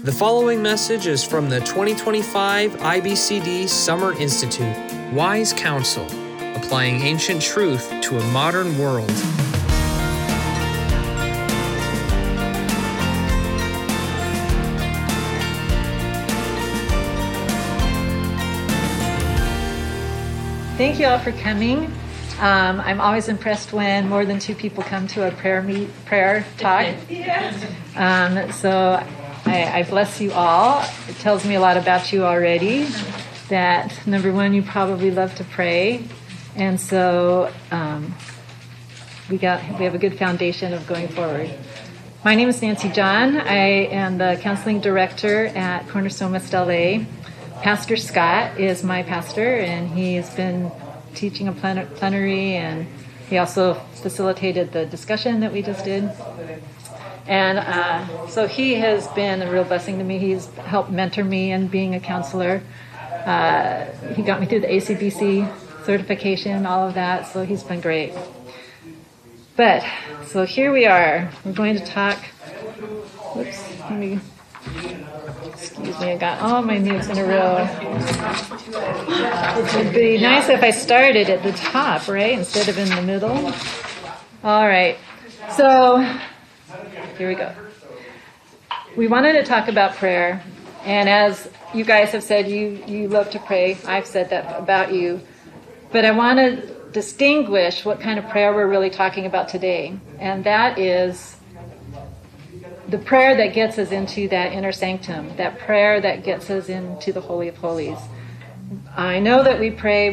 The following message is from the 2025 IBCD Summer Institute, Wise Counsel, applying ancient truth to a modern world. Thank you all for coming. I'm always impressed when more than two people come to a prayer talk. So I bless you all. It tells me a lot about you already. That number one, you probably love to pray, and so we have a good foundation of going forward. My name is Nancy John. I am the counseling director at Cornerstone West LA. Pastor Scott is my pastor, and he's been teaching a plenary, and he also facilitated the discussion that we just did. And so he has been a real blessing to me. He's helped mentor me in being a counselor. He got me through the ACBC certification, all of that, so he's been great. But, so here we are. We're going to talk, excuse me, I got all my notes in a row. It would be nice if I started at the top, right, instead of in the middle. All right, so here we go. We wanted to talk about prayer, and as you guys have said, you love to pray. I've said that about you. But I want to distinguish what kind of prayer we're really talking about today, and that is the prayer that gets us into that inner sanctum, that prayer that gets us into the Holy of Holies. I know that we pray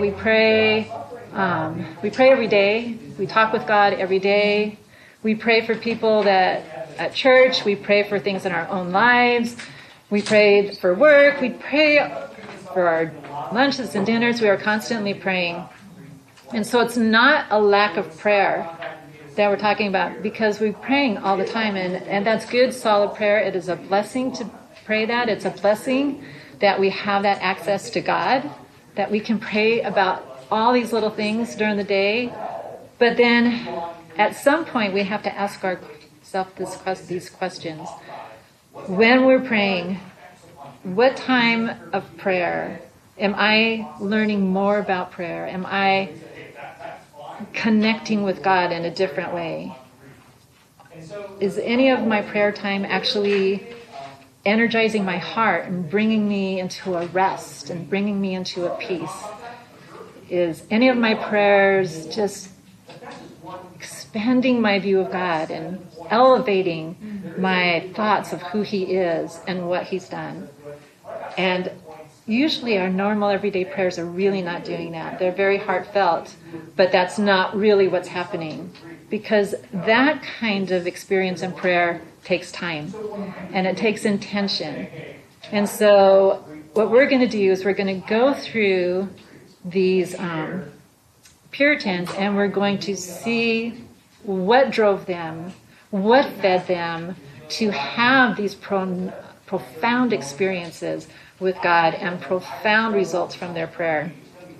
every day. We talk with God every day. We pray for people at church. We pray for things in our own lives. We pray for work. We pray for our lunches and dinners. We are constantly praying. And so it's not a lack of prayer that we're talking about, because we're praying all the time, and that's good, solid prayer. It is a blessing to pray that. It's a blessing that we have that access to God, that we can pray about all these little things during the day. But then at some point we have to ask ourselves these questions. When we're praying, what time of prayer am I learning more about prayer? Am I connecting with God in a different way? Is any of my prayer time actually energizing my heart and bringing me into a rest and bringing me into a peace? Is any of my prayers just expanding my view of God and elevating my thoughts of who He is and what He's done? And usually our normal everyday prayers are really not doing that. They're very heartfelt, but that's not really what's happening, because that kind of experience in prayer takes time and it takes intention. And so what we're going to do is we're going to go through these Puritans, and we're going to see what drove them, what fed them to have these profound experiences with God and profound results from their prayer.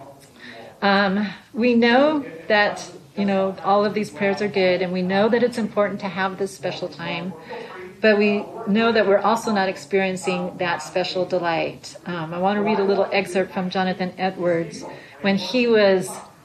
We know that, all of these prayers are good, and we know that it's important to have this special time, but we know that we're also not experiencing that special delight. I want to read a little excerpt from Jonathan Edwards when he was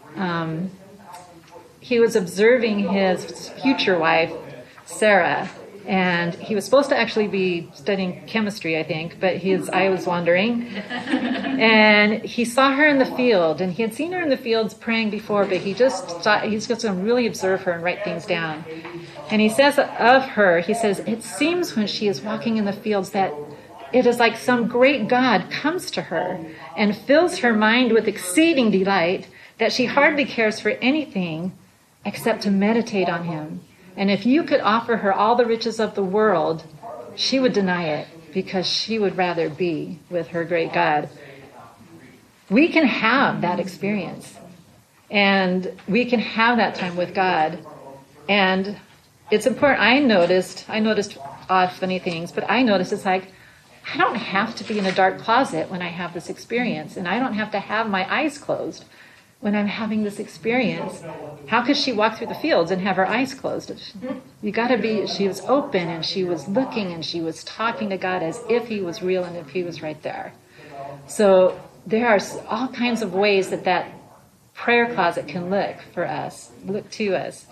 observing his future wife, Sarah. And he was supposed to actually be studying chemistry, I think, but his eye was wandering. And he saw her in the field, and he had seen her in the fields praying before, but he's just going to really observe her and write things down. And he says of her, it seems when she is walking in the fields that it is like some great God comes to her and fills her mind with exceeding delight, that she hardly cares for anything except to meditate on Him. And if you could offer her all the riches of the world, she would deny it, because she would rather be with her great God. We can have that experience, and we can have that time with God. And it's important. I noticed odd, funny things, but I noticed it's like, I don't have to be in a dark closet when I have this experience, and I don't have to have my eyes closed. when I'm having this experience, how could she walk through the fields and have her eyes closed? She was open and she was looking and she was talking to God as if he was real and if he was right there. So there are all kinds of ways that prayer closet can look to us.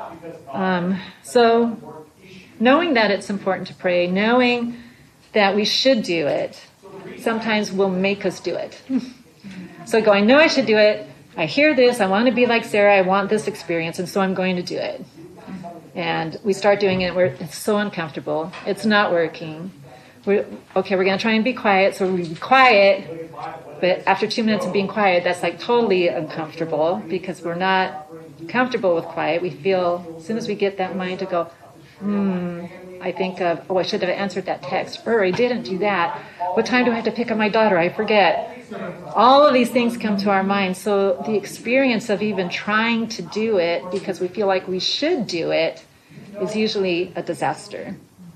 So knowing that it's important to pray, knowing that we should do it, sometimes will make us do it. So I know I should do it. I hear this. I want to be like Sarah. I want this experience, and so I'm going to do it. And we start doing it where it's so uncomfortable. It's not working. We're going to try and be quiet. So we be quiet, but after 2 minutes of being quiet, that's like totally uncomfortable because we're not comfortable with quiet. We feel, as soon as we get that mind to go, I think of, I should have answered that text, or I didn't do that. What time do I have to pick up my daughter? I forget. All of these things come to our mind. So the experience of even trying to do it because we feel like we should do it is usually a disaster.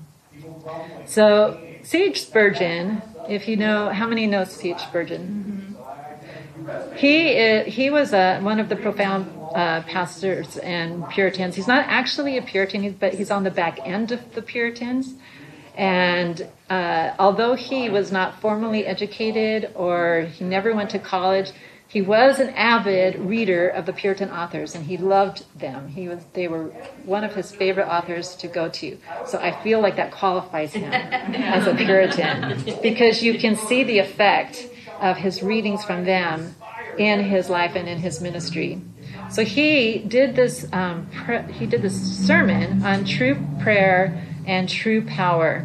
So C.H. Spurgeon, if you know, how many know C.H. Spurgeon? He was one of the profound pastors and Puritans. He's not actually a Puritan, but he's on the back end of the Puritans. And although he was not formally educated or he never went to college, he was an avid reader of the Puritan authors, and he loved them. They were one of his favorite authors to go to. So I feel like that qualifies him as a Puritan, because you can see the effect of his readings from them in his life and in his ministry. So he did this sermon on true prayer and true power.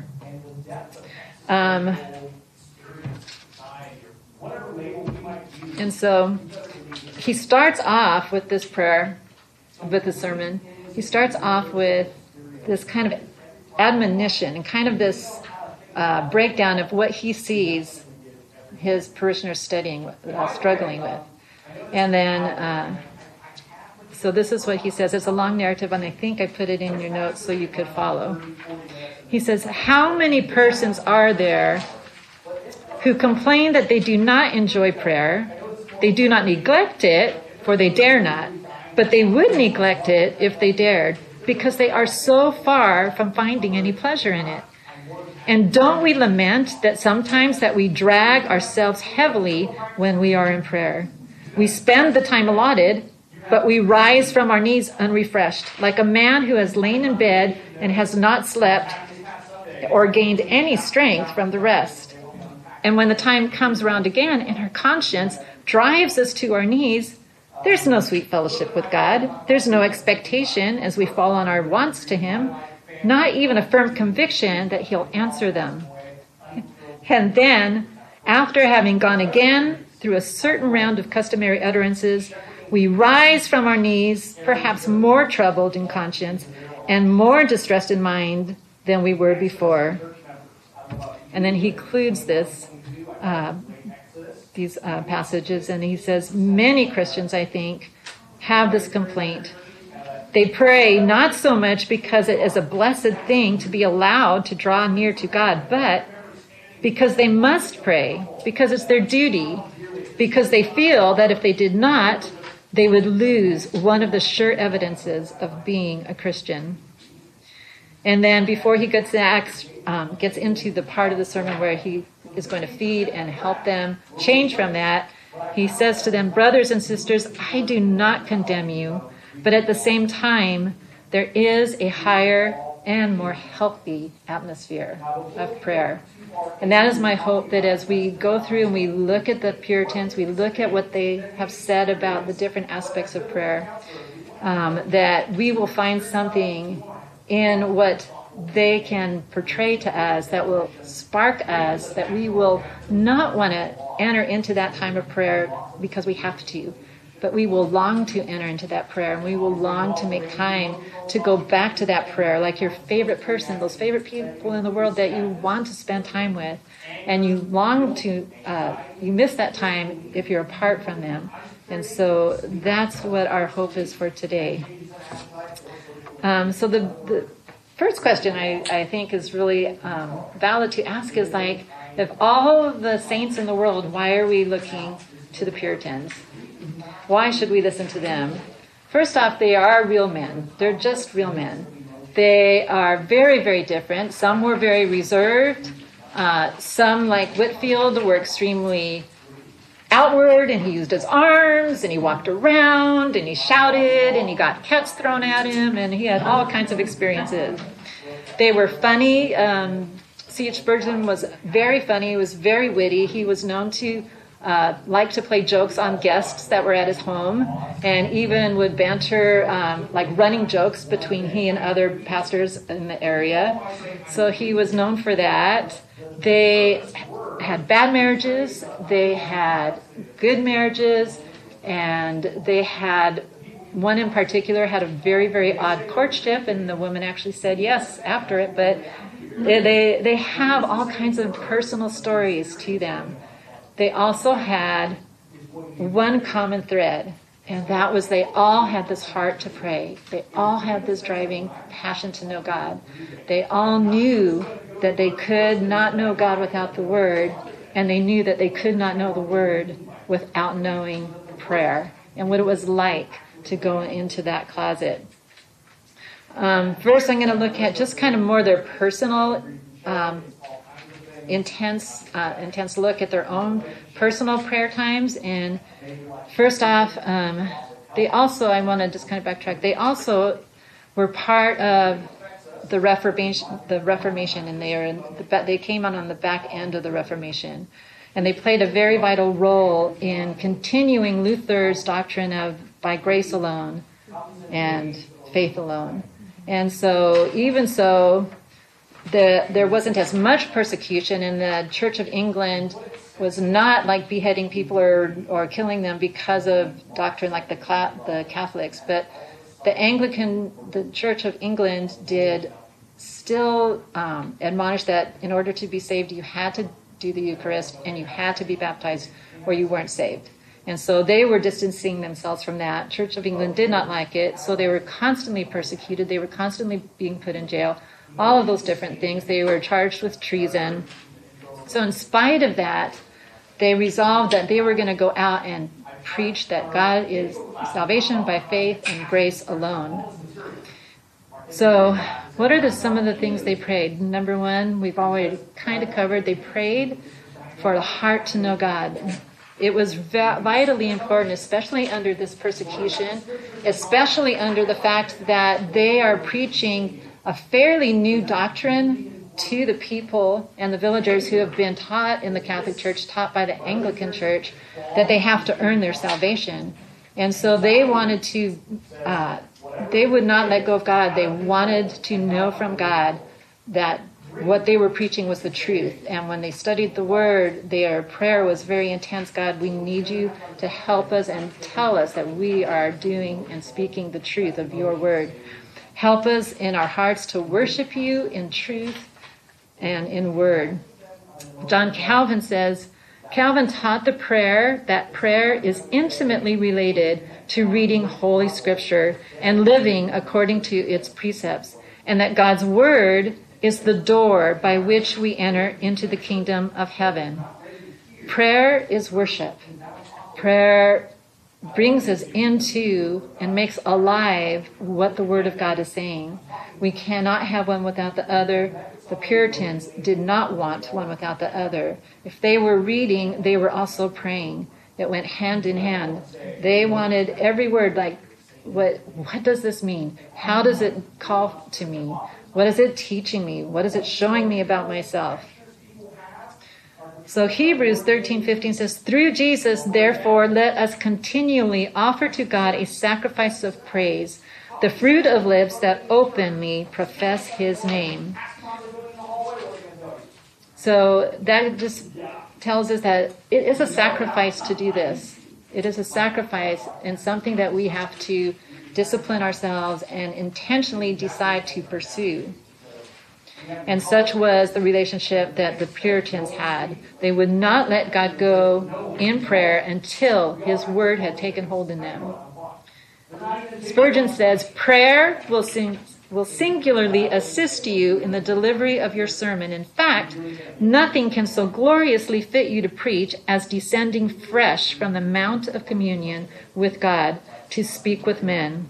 And so he starts off with this prayer, with the sermon. He starts off with this kind of admonition and kind of this breakdown of what he sees his parishioners struggling with. And then, so this is what he says. It's a long narrative, and I think I put it in your notes so you could follow. He says, "How many persons are there who complain that they do not enjoy prayer? They do not neglect it, for they dare not. But they would neglect it if they dared, because they are so far from finding any pleasure in it. And don't we lament that sometimes that we drag ourselves heavily when we are in prayer? We spend the time allotted, but we rise from our knees unrefreshed, like a man who has lain in bed and has not slept or gained any strength from the rest. And when the time comes around again and our conscience drives us to our knees, there's no sweet fellowship with God. There's no expectation as we fall on our wants to him, not even a firm conviction that he'll answer them. And then, after having gone again through a certain round of customary utterances, we rise from our knees, perhaps more troubled in conscience and more distressed in mind than we were before." And then he concludes these passages, and he says, many Christians, I think, have this complaint. They pray not so much because it is a blessed thing to be allowed to draw near to God, but because they must pray, because it's their duty, because they feel that if they did not, they would lose one of the sure evidences of being a Christian. And then before he gets into the part of the sermon where he is going to feed and help them change from that, he says to them, "Brothers and sisters, I do not condemn you, but at the same time, there is a higher and more healthy atmosphere of prayer." And that is my hope, that as we go through and we look at the Puritans, we look at what they have said about the different aspects of prayer, that we will find something in what they can portray to us that will spark us, that we will not want to enter into that time of prayer because we have to, but we will long to enter into that prayer, and we will long to make time to go back to that prayer, like your favorite person, those favorite people in the world that you want to spend time with, and you long to, you miss that time if you're apart from them. And so that's what our hope is for today. So the first question I think is really valid to ask is, like, if all of the saints in the world, why are we looking to the Puritans? Why should we listen to them? First off, they are real men. They're just real men. They are very, very different. Some were very reserved. Some, like Whitefield, were extremely outward, and he used his arms, and he walked around, and he shouted, and he got cats thrown at him, and he had all kinds of experiences. They were funny. C.H. Spurgeon was very funny. He was very witty. He was known to like to play jokes on guests that were at his home, and even would banter like running jokes between he and other pastors in the area. So he was known for that. They had bad marriages, they had good marriages, and they had one in particular had a very, very odd courtship, and the woman actually said yes after it, but they have all kinds of personal stories to them. They also had one common thread, and that was they all had this heart to pray. They all had this driving passion to know God. They all knew that they could not know God without the Word, and they knew that they could not know the Word without knowing prayer and what it was like to go into that closet. First, I'm going to look at just kind of more their personal intense look at their own personal prayer times. And first off, they also, I want to just kind of backtrack, they also were part of the Reformation, and they came on the back end of the Reformation, and they played a very vital role in continuing Luther's doctrine of by grace alone and faith alone. And so, even so, there wasn't as much persecution, and the Church of England was not like beheading people or killing them because of doctrine like the Catholics, but the Church of England did still admonish that in order to be saved, you had to do the Eucharist and you had to be baptized or you weren't saved. And so they were distancing themselves from that. Church of England did not like it, so they were constantly persecuted. They were constantly being put in jail. All of those different things. They were charged with treason. So in spite of that, they resolved that they were going to go out and preach that God is salvation by faith and grace alone. So what are some of the things they prayed? Number one, we've already kind of covered. They prayed for the heart to know God. It was vitally important, especially under this persecution, especially under the fact that they are preaching a fairly new doctrine to the people and the villagers who have been taught in the Catholic Church, taught by the Anglican Church, that they have to earn their salvation. And so they wanted to, they would not let go of God. They wanted to know from God that what they were preaching was the truth. And when they studied the Word, their prayer was very intense. God, we need you to help us and tell us that we are doing and speaking the truth of your Word. Help us in our hearts to worship you in truth and in word. John Calvin says, Calvin taught that prayer is intimately related to reading Holy Scripture and living according to its precepts, and that God's Word is the door by which we enter into the kingdom of heaven. Prayer is worship. Prayer brings us into and makes alive what the Word of God is saying. We cannot have one without the other. The Puritans did not want one without the other. If they were reading, they were also praying. It went hand in hand. They wanted every word, like, what does this mean? How does it call to me? What is it teaching me? What is it showing me about myself? So Hebrews 13:15 says, through Jesus, therefore, let us continually offer to God a sacrifice of praise, the fruit of lips that openly profess his name. So that just tells us that it is a sacrifice to do this. It is a sacrifice and something that we have to discipline ourselves and intentionally decide to pursue. And such was the relationship that the Puritans had. They would not let God go in prayer until his word had taken hold in them. Spurgeon says, prayer will will singularly assist you in the delivery of your sermon. In fact, nothing can so gloriously fit you to preach as descending fresh from the mount of communion with God to speak with men.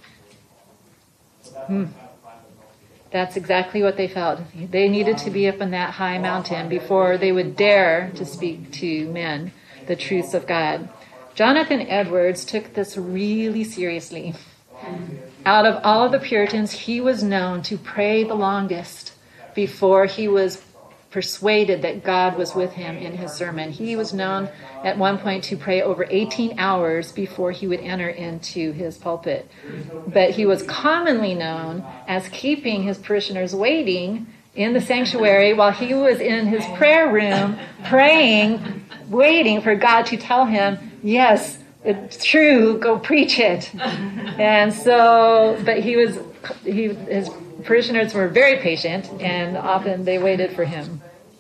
That's exactly what they felt. They needed to be up in that high mountain before they would dare to speak to men the truths of God. Jonathan Edwards took this really seriously. Out of all of the Puritans, he was known to pray the longest before he was persuaded that God was with him in his sermon. He was known at one point to pray over 18 hours before he would enter into his pulpit. But he was commonly known as keeping his parishioners waiting in the sanctuary while he was in his prayer room praying, waiting for God to tell him, yes, it's true, go preach it. And so, but his parishioners were very patient, and often they waited for him.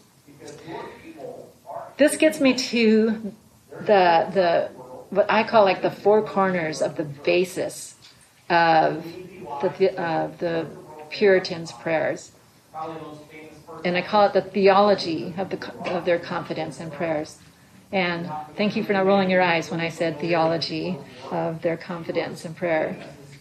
This gets me to the what I call like the four corners of the basis of the Puritans' prayers, and I call it the theology of their confidence and prayers. And thank you for not rolling your eyes when I said theology of their confidence and prayer.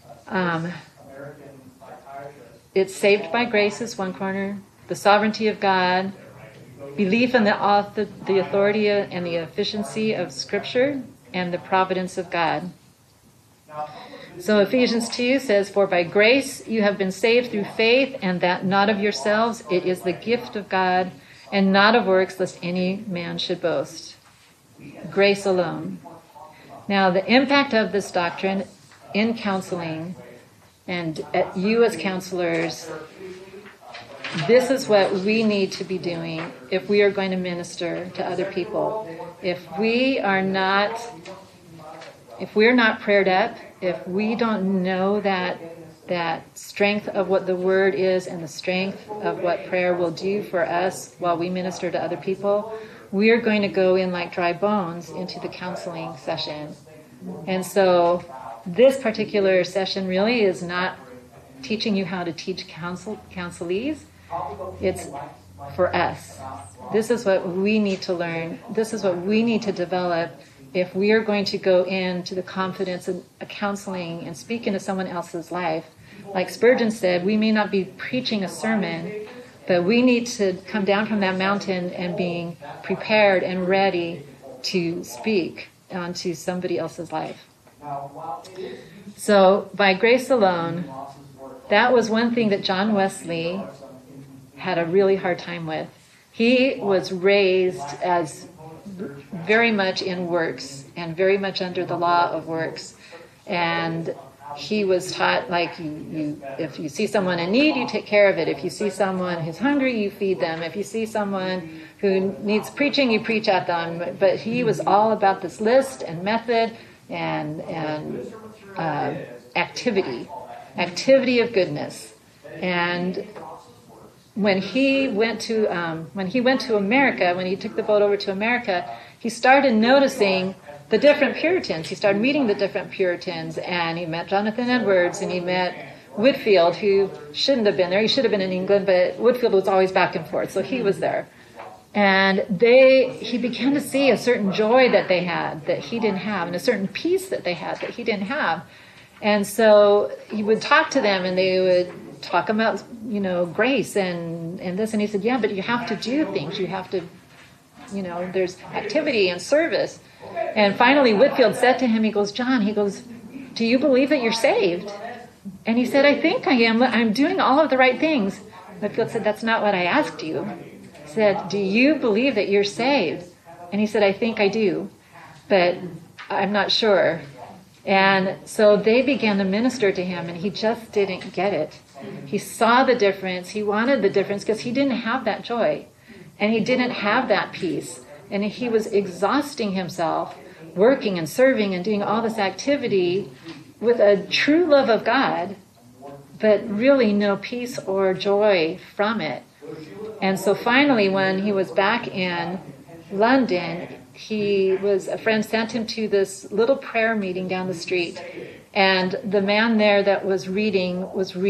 It's saved by grace is one corner, the sovereignty of God, belief in the authority and the efficiency of Scripture, and the providence of God. So Ephesians 2 says, "For by grace you have been saved through faith, and that not of yourselves, it is the gift of God, and not of works, lest any man should boast." Grace alone. Now, the impact of this doctrine in counseling, and at you as counselors, this is what we need to be doing if we are going to minister to other people. If we're not prayed up, if we don't know that strength of what the word is and the strength of what prayer will do for us while we minister to other people, we are going to go in like dry bones into the counseling session. And so this particular session really is not teaching you how to teach counselees. It's for us. This is what we need to learn. This is what we need to develop if we are going to go into the confidence of counseling and speak into someone else's life. Like Spurgeon said, we may not be preaching a sermon, but we need to come down from that mountain and being prepared and ready to speak onto somebody else's life. So by grace alone, that was one thing that John Wesley had a really hard time with. He was raised as very much in works and very much under the law of works. And he was taught, like, if you see someone in need, you take care of it. If you see someone who's hungry, you feed them. If you see someone who needs preaching, you preach at them. But he was all about this list and method and activity of goodness. And when he went to America, when he took the boat over to America, he started noticing the different Puritans. He started meeting the different Puritans, and he met Jonathan Edwards, and he met Whitefield, who shouldn't have been there. He should have been in England, but Whitefield was always back and forth, so he was there. And he began to see a certain joy that they had that he didn't have, and a certain peace that they had that he didn't have. And so he would talk to them, and they would talk about, grace and this. And he said, yeah, but you have to do things. You have to, there's activity and service. And finally, Whitefield said to him, he goes, John, do you believe that you're saved? And he said, I think I am. I'm doing all of the right things. Whitefield said, that's not what I asked you. He said, do you believe that you're saved? And he said, I think I do, but I'm not sure. And so they began to minister to him, and he just didn't get it. He saw the difference. He wanted the difference because he didn't have that joy, and he didn't have that peace. And he was exhausting himself, working and serving and doing all this activity with a true love of God, but really no peace or joy from it. And so finally, when he was back in London, a friend sent him to this little prayer meeting down the street. And the man there that was reading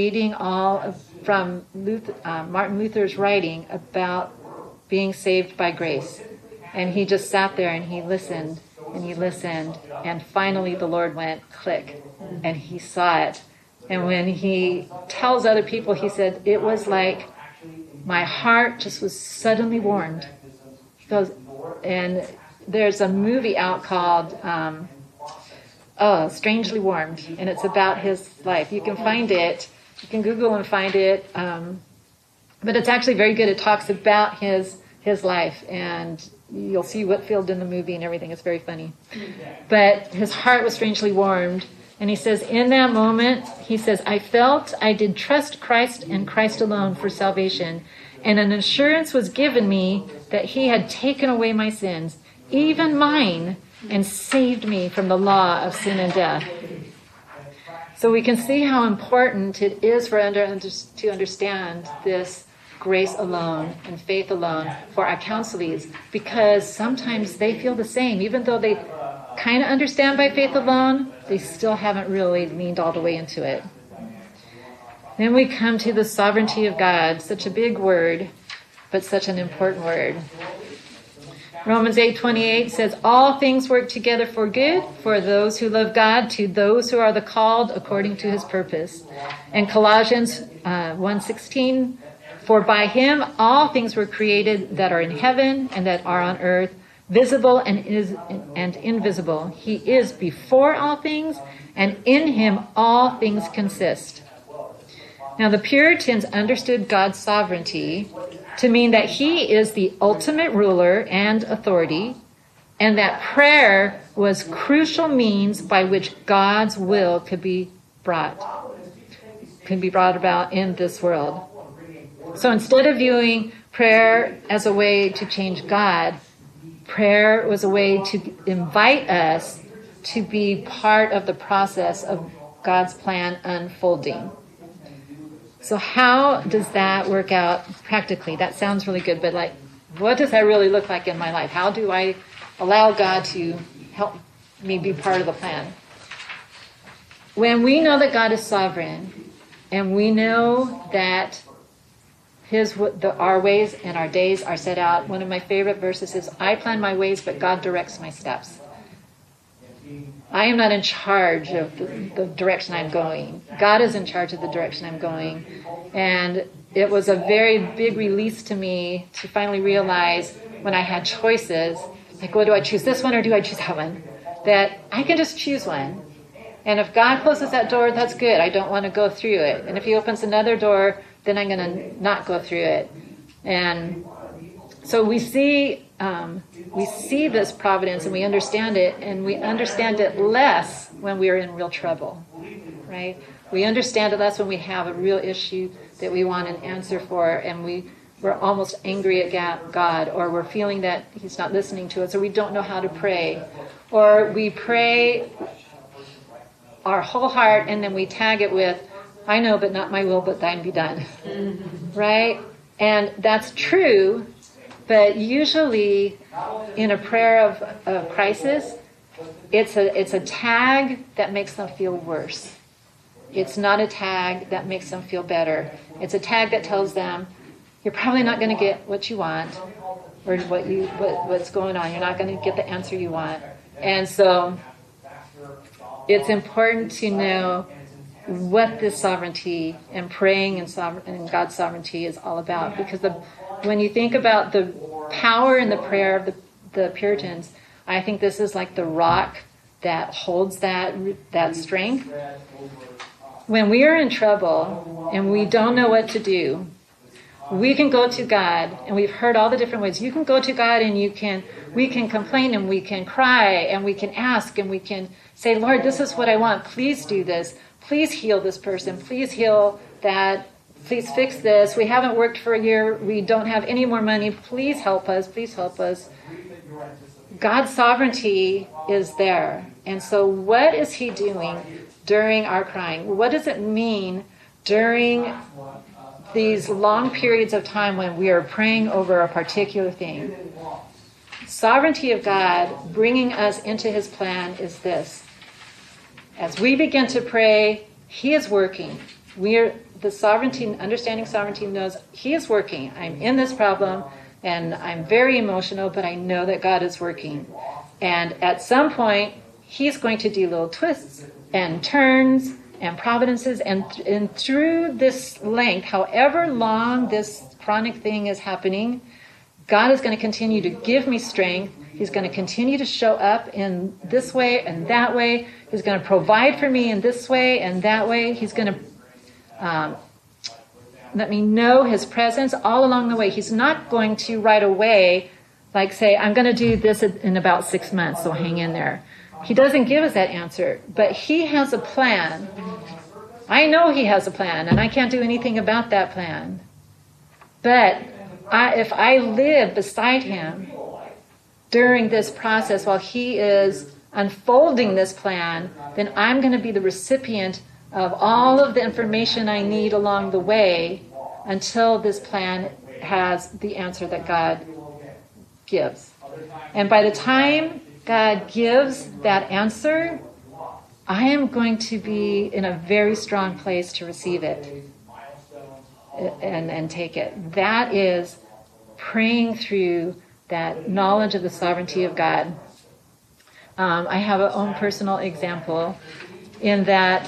from Martin Luther's writing about being saved by grace. And he just sat there and he listened and he listened. And finally the Lord went click and he saw it. And when he tells other people, he said, it was like my heart just was suddenly warmed. And there's a movie out called Strangely Warmed, and it's about his life. You can find it. You can Google and find it. But it's actually very good. It talks about his life, and you'll see Whitfield in the movie and everything. It's very funny. But his heart was strangely warmed. And he says, in that moment, he says, I felt I did trust Christ and Christ alone for salvation. And an assurance was given me that he had taken away my sins, even mine, and saved me from the law of sin and death. So we can see how important it is for us to understand this grace alone and faith alone for our counselees, because sometimes they feel the same. Even though they kind of understand by faith alone, they still haven't really leaned all the way into it. Then we come to the sovereignty of God, such a big word, but such an important word. Romans 8:28 says, all things work together for good for those who love God, to those who are the called according to his purpose. And Colossians 1:16, for by him all things were created that are in heaven and that are on earth, visible and invisible. He is before all things, and in him all things consist. Now the Puritans understood God's sovereignty to mean that he is the ultimate ruler and authority, and that prayer was crucial means by which God's will could be brought about in this world. So instead of viewing prayer as a way to change God, prayer was a way to invite us to be part of the process of God's plan unfolding. So how does that work out practically? That sounds really good, but what does that really look like in my life? How do I allow God to help me be part of the plan? When we know that God is sovereign, and we know that our ways and our days are set out, one of my favorite verses is, I plan my ways, but God directs my steps. I am not in charge of the direction I'm going. God is in charge of the direction I'm going. And it was a very big release to me to finally realize when I had choices, what do I choose, this one or do I choose that one? That I can just choose one. And if God closes that door, that's good. I don't want to go through it. And if he opens another door, then I'm going to not go through it. And so we see this providence and we understand it, and we understand it less when we are in real trouble, right? We understand it less when we have a real issue that we want an answer for, and we're almost angry at God, or we're feeling that he's not listening to us, or we don't know how to pray, or we pray our whole heart and then we tag it with, I know, but not my will, but thine be done, right? And that's true. But usually in a prayer of crisis, it's a tag that makes them feel worse. It's not a tag that makes them feel better. It's a tag that tells them, you're probably not going to get what you want, or what's going on. You're not going to get the answer you want. And so it's important to know what this sovereignty and praying and God's sovereignty is all about. Because when you think about the power in the prayer of the Puritans, I think this is like the rock that holds that strength. When we are in trouble and we don't know what to do, we can go to God, and we've heard all the different ways. You can go to God and we can complain and we can cry and we can ask and we can say, Lord, this is what I want. Please do this. Please heal this person. Please heal that. Please fix this. We haven't worked for a year. We don't have any more money. Please help us. Please help us. God's sovereignty is there. And so what is he doing during our crying? What does it mean during these long periods of time when we are praying over a particular thing? Sovereignty of God bringing us into his plan is this. as we begin to pray, He is working. The sovereignty, understanding sovereignty knows He is working. I'm in this problem, and I'm very emotional, but I know that God is working. And at some point, He's going to do little twists and turns and providences, and through this length, however long this chronic thing is happening, God is going to continue to give me strength. He's going to continue to show up in this way and that way. He's going to provide for me in this way and that way. He's going to let me know His presence all along the way. He's not going to right away, like say, I'm going to do this in about 6 months, so hang in there. He doesn't give us that answer, but He has a plan. I know He has a plan, and I can't do anything about that plan. But if I live beside Him during this process while He is unfolding this plan, then I'm going to be the recipient of all of the information I need along the way until this plan has the answer that God gives. And by the time God gives that answer, I am going to be in a very strong place to receive it and take it. That is praying through that knowledge of the sovereignty of God. I have an own personal example in that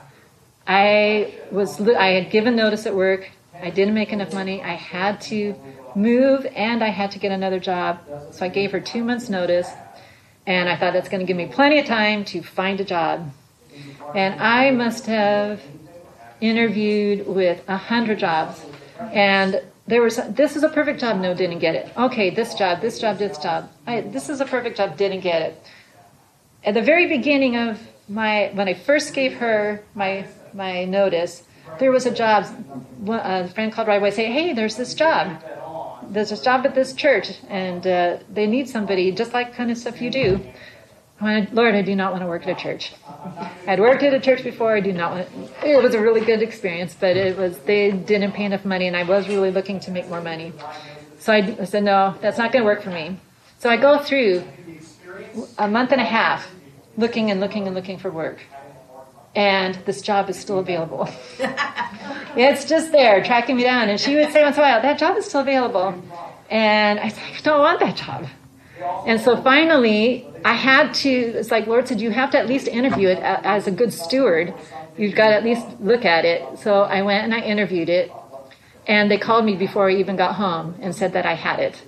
I had given notice at work. I didn't make enough money. I had to move and I had to get another job. So I gave her 2 months notice. And I thought that's going to give me plenty of time to find a job. And I must have interviewed with 100 jobs. And this is a perfect job. No, didn't get it. Okay, this job. This is a perfect job. Didn't get it. At the very beginning of when I first gave her my notice, there was a job. A friend called right away, say, hey, there's this job. There's a job at this church, and they need somebody, just like kind of stuff you do. I went, Lord, I do not want to work at a church. I'd worked at a church before. I do not want to. It was a really good experience, but they didn't pay enough money, and I was really looking to make more money. So I said, no, that's not going to work for me. So I go through a month and a half looking and looking and looking for work. And this job is still available. It's just there, tracking me down. And she would say once in a while, that job is still available. And I said, I don't want that job. And so finally, I had to, it's like Lord said, you have to at least interview it as a good steward. You've got to at least look at it. So I went and I interviewed it. And they called me before I even got home and said that I had it.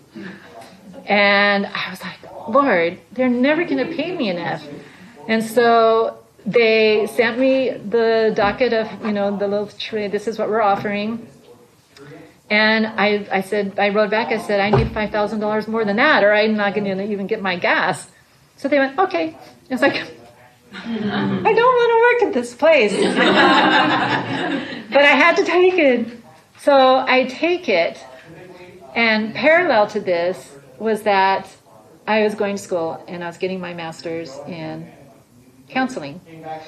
And I was like, Lord, they're never going to pay me enough. And so they sent me the docket of, the little tray, this is what we're offering. And I said, I wrote back, I said, I need $5,000 more than that, or I'm not going to even get my gas. So they went, okay. I was like, I don't want to work at this place. But I had to take it. So I take it. And parallel to this was that I was going to school and I was getting my master's in counseling.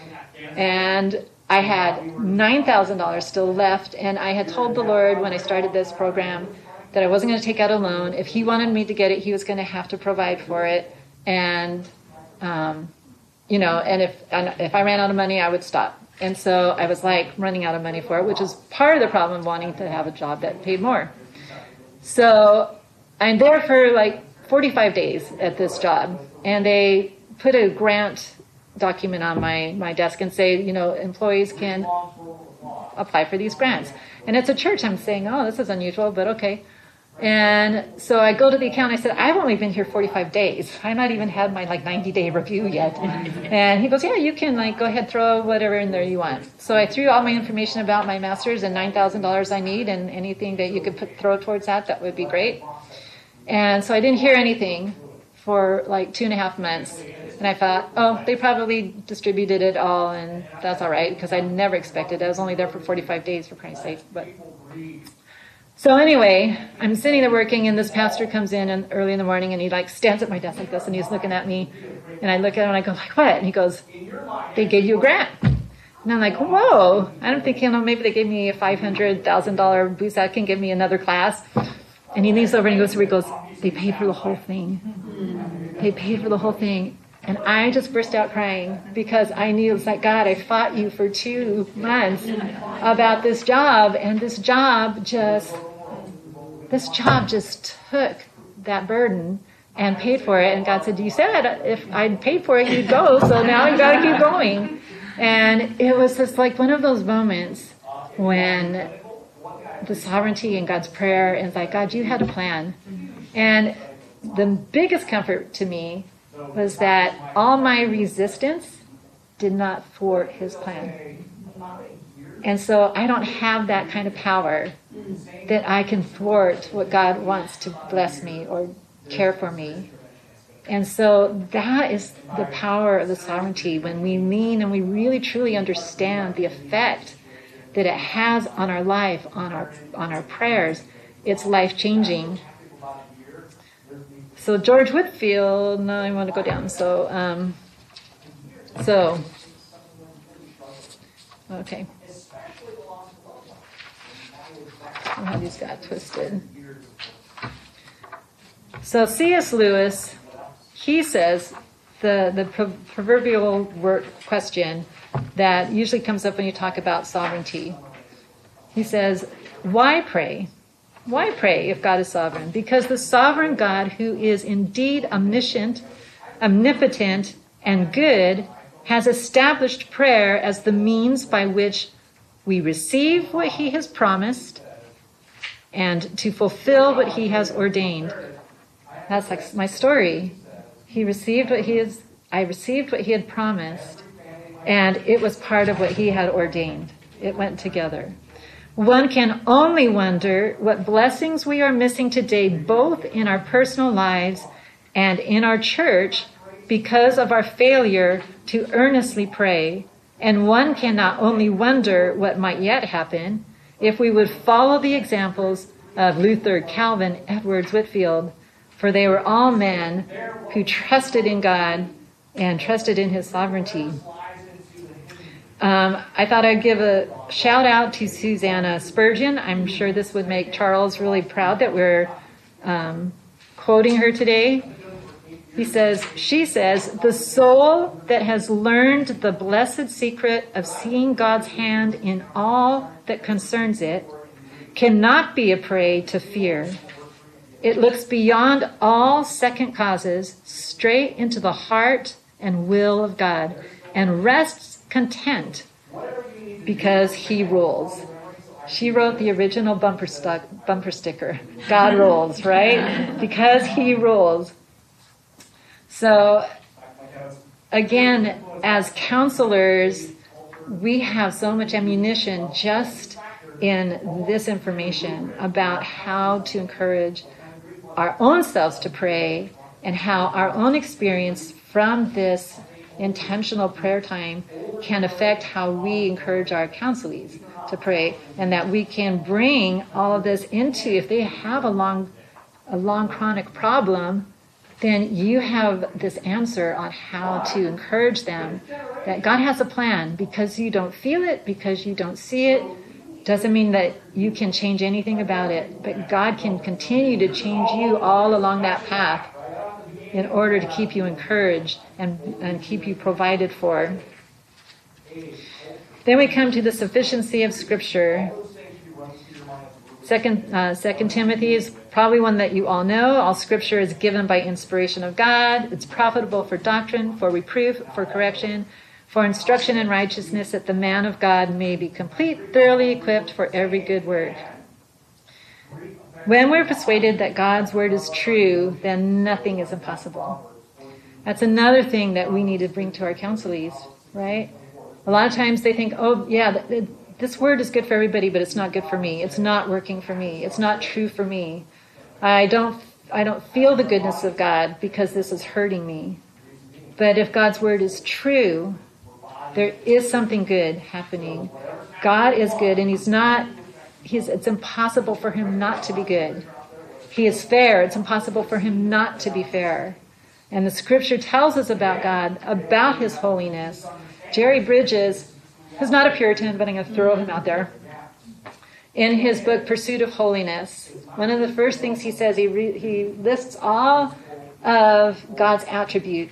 And I had $9,000 still left, and I had told the Lord when I started this program that I wasn't going to take out a loan. If He wanted me to get it, He was going to have to provide for it. And, and if I ran out of money, I would stop. And so I was like running out of money for it, which is part of the problem, wanting to have a job that paid more. So I'm there for like 45 days at this job, and they put a grant document on my desk and say, employees can apply for these grants. And it's a church. I'm saying, oh, this is unusual, but okay. And so I go to the account. I said, I've only been here 45 days. I've not even had my 90-day review yet. And he goes, yeah, you can go ahead, throw whatever in there you want. So I threw all my information about my master's and $9,000 I need, and anything that you could throw towards that would be great. And so I didn't hear anything for 2.5 months. And I thought, oh, they probably distributed it all, and that's all right, because I never expected it. I was only there for 45 days, for Christ's sake. But so anyway, I'm sitting there working, and this pastor comes in early in the morning, and he stands at my desk like this, and he's looking at me. And I look at him, and I go, what? And he goes, they gave you a grant. And I'm like, whoa. I don't think, maybe they gave me a $500,000 boost. That can give me another class. And he leans over and he goes, they paid for the whole thing. They paid for the whole thing. And I just burst out crying because I knew, it's like, God, I fought you for 2 months about this job, and this job just took that burden and paid for it. And God said, you said if I'd paid for it, you'd go, so now you got to keep going. And it was just like one of those moments when the sovereignty and God's prayer, and it's like, God, you had a plan. And the biggest comfort to me was that all my resistance did not thwart his plan. And so I don't have that kind of power that I can thwart what God wants to bless me or care for me. And so that is the power of the sovereignty, when we lean and we really truly understand the effect that it has on our life, on our prayers. It's life-changing. So George Whitefield, no, I want to go down. Okay. How these got twisted. So C.S. Lewis, he says the proverbial question that usually comes up when you talk about sovereignty. He says, why pray? Why pray if God is sovereign? Because the sovereign God, who is indeed omniscient, omnipotent, and good, has established prayer as the means by which we receive what he has promised and to fulfill what he has ordained. That's like my story. I received what he had promised, and it was part of what he had ordained. It went together. One can only wonder what blessings we are missing today, both in our personal lives and in our church, because of our failure to earnestly pray. And one can not only wonder what might yet happen if we would follow the examples of Luther, Calvin, Edwards, Whitefield, for they were all men who trusted in God and trusted in his sovereignty. I thought I'd give a shout out to Susanna Spurgeon. I'm sure this would make Charles really proud that we're quoting her today. She says, the soul that has learned the blessed secret of seeing God's hand in all that concerns it cannot be a prey to fear. It looks beyond all second causes, straight into the heart and will of God, and rests content because he rules. She wrote the original bumper sticker. God rules, right? Because he rules. So, again, as counselors, we have so much ammunition just in this information about how to encourage our own selves to pray, and how our own experience from this intentional prayer time can affect how we encourage our counselees to pray, and that we can bring all of this into, if they have a long chronic problem, then you have this answer on how to encourage them, that God has a plan. Because you don't feel it, because you don't see it, doesn't mean that you can change anything about it, but God can continue to change you all along that path in order to keep you encouraged and keep you provided for. Then we come to the sufficiency of Scripture. Second Timothy is probably one that you all know. All Scripture is given by inspiration of God. It's profitable for doctrine, for reproof, for correction, for instruction in righteousness, that the man of God may be complete, thoroughly equipped for every good work. When we're persuaded that God's word is true, then nothing is impossible. That's another thing that we need to bring to our counselees, right? A lot of times they think, oh, yeah, this word is good for everybody, but it's not good for me. It's not working for me. It's not true for me. I don't feel the goodness of God because this is hurting me. But if God's word is true, there is something good happening. God is good, and it's impossible for him not to be good. He is fair. It's impossible for him not to be fair. And the Scripture tells us about God, about his holiness. Jerry Bridges, who's not a Puritan, but I'm going to throw him out there, in his book, Pursuit of Holiness, one of the first things he says, he lists all of God's attributes.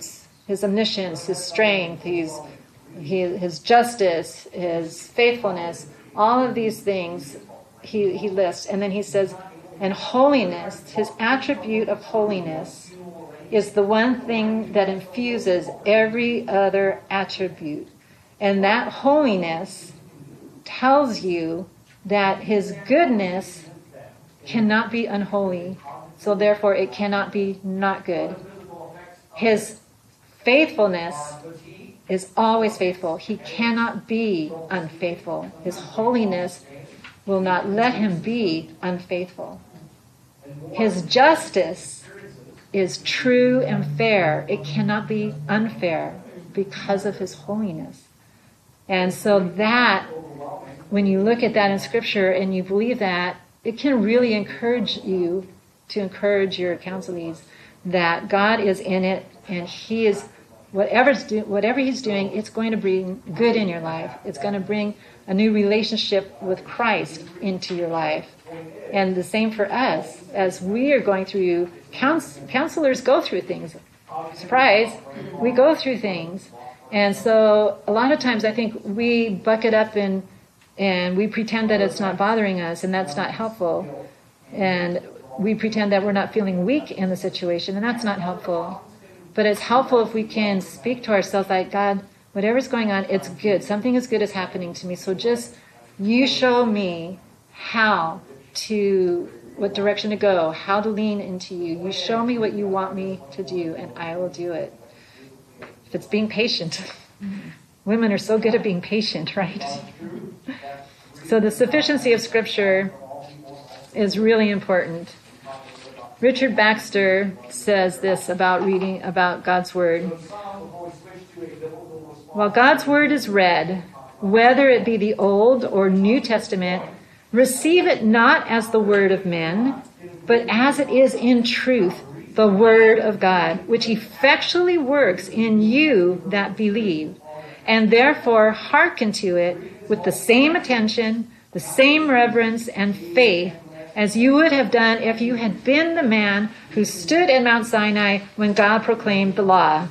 his omniscience, his strength, his justice, his faithfulness, all of these things he lists. And then he says, and holiness, his attribute of holiness, is the one thing that infuses every other attribute. And that holiness tells you that his goodness cannot be unholy, so therefore it cannot be not good. His faithfulness is always faithful. He cannot be unfaithful. His holiness will not let him be unfaithful. His justice is true and fair. It cannot be unfair because of his holiness. And so that, when you look at that in Scripture and you believe that, it can really encourage you to encourage your counselees that God is in it, and he is, whatever he's doing, it's going to bring good in your life. It's going to bring a new relationship with Christ into your life. And the same for us, as we are going through, counselors go through things. Surprise, we go through things. And so a lot of times I think we buck it up and we pretend that it's not bothering us, and that's not helpful. And we pretend that we're not feeling weak in the situation, and that's not helpful. But it's helpful if we can speak to ourselves like, God, whatever's going on, it's good. Something is good is happening to me. So just, you show me what direction to go, how to lean into you. You show me what you want me to do, and I will do it. If it's being patient. Women are so good at being patient, right? So the sufficiency of Scripture is really important. Richard Baxter says this about reading about God's Word. While God's Word is read, whether it be the Old or New Testament, receive it not as the word of men, but as it is in truth, the Word of God, which effectually works in you that believe, and therefore hearken to it with the same attention, the same reverence and faith, as you would have done if you had been the man who stood at Mount Sinai when God proclaimed the law.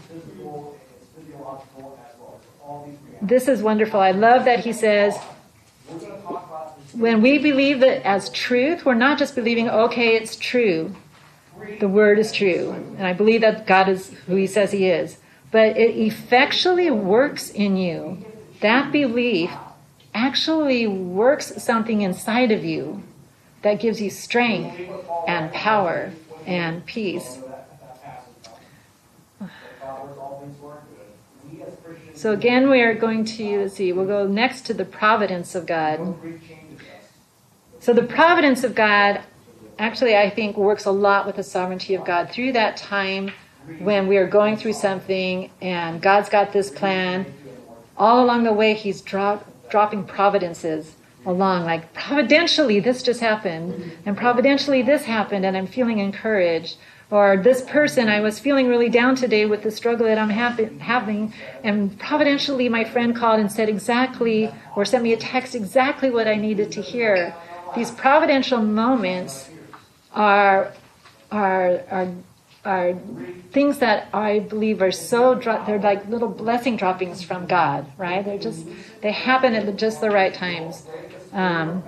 This is wonderful. I love that he says, when we believe it as truth, we're not just believing, okay, it's true. The Word is true. And I believe that God is who he says he is. But it effectually works in you. That belief actually works something inside of you that gives you strength and power and peace. So again, we are going to, we'll go next to the providence of God. So the providence of God, actually, I think works a lot with the sovereignty of God. Through that time when we are going through something and God's got this plan, all along the way he's dropping providences along, like providentially this just happened, and providentially this happened, and I'm feeling encouraged. Or this person, I was feeling really down today with the struggle that I'm having, and providentially my friend called and said exactly, or sent me a text exactly what I needed to hear. These providential moments are things that I believe are they're like little blessing droppings from God, right? They happen at just the right times. And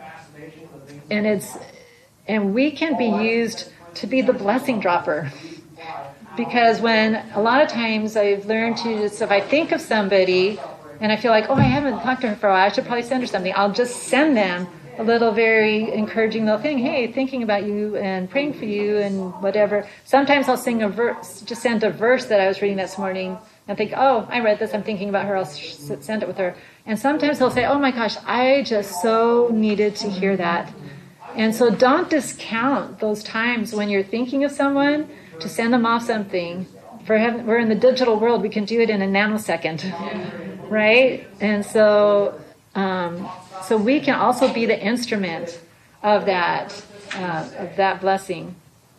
we can be used to be the blessing dropper. Because when a lot of times I've learned to just, if I think of somebody and I feel like, I haven't talked to her for a while, I should probably send her something, I'll just send them a little very encouraging little thing. Hey, thinking about you and praying for you and whatever. Sometimes I'll send a verse that I was reading this morning and think, I read this, I'm thinking about her, I'll send it with her. And sometimes he'll say, oh my gosh, I just so needed to hear that. And so don't discount those times when you're thinking of someone to send them off something. We're in the digital world, we can do it in a nanosecond, right? And so we can also be the instrument of that blessing.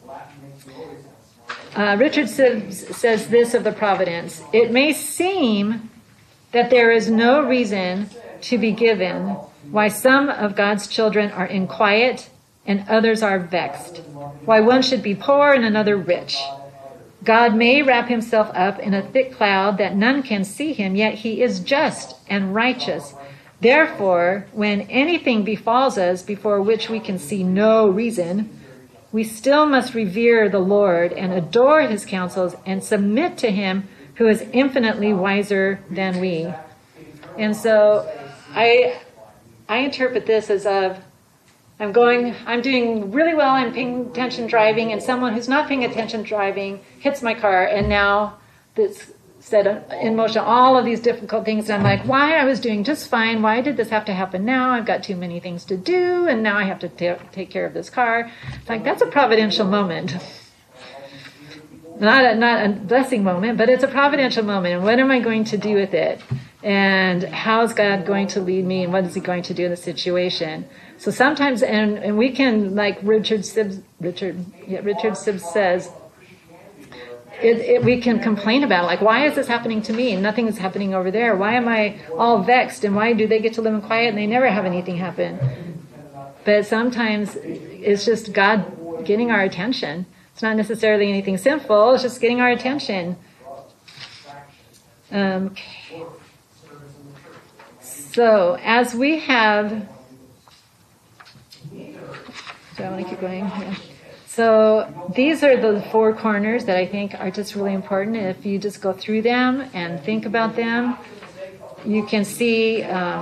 Richard says this of the providence: it may seem that there is no reason to be given why some of God's children are in quiet and others are vexed, why one should be poor and another rich. God may wrap himself up in a thick cloud that none can see him, yet he is just and righteous. Therefore, when anything befalls us before which we can see no reason, we still must revere the Lord and adore his counsels and submit to him who is infinitely wiser than we. And so I interpret this as I'm doing really well, I'm paying attention driving, and someone who's not paying attention driving hits my car, and now this set in motion all of these difficult things, and I'm like, why? I was doing just fine. Why did this have to happen now? I've got too many things to do, and now I have to take care of this car. It's like, that's a providential moment. Not a blessing moment, but it's a providential moment. And what am I going to do with it? And how is God going to lead me? And what is he going to do in the situation? So sometimes, and we can, like Richard Sibbs says, we can complain about it. Like, why is this happening to me? Nothing is happening over there. Why am I all vexed? And why do they get to live in quiet and they never have anything happen? But sometimes it's just God getting our attention. It's not necessarily anything sinful. It's just getting our attention. Okay. So as we have... So I want to keep going. Yeah. So these are the four corners that I think are just really important. And if you just go through them and think about them, you can see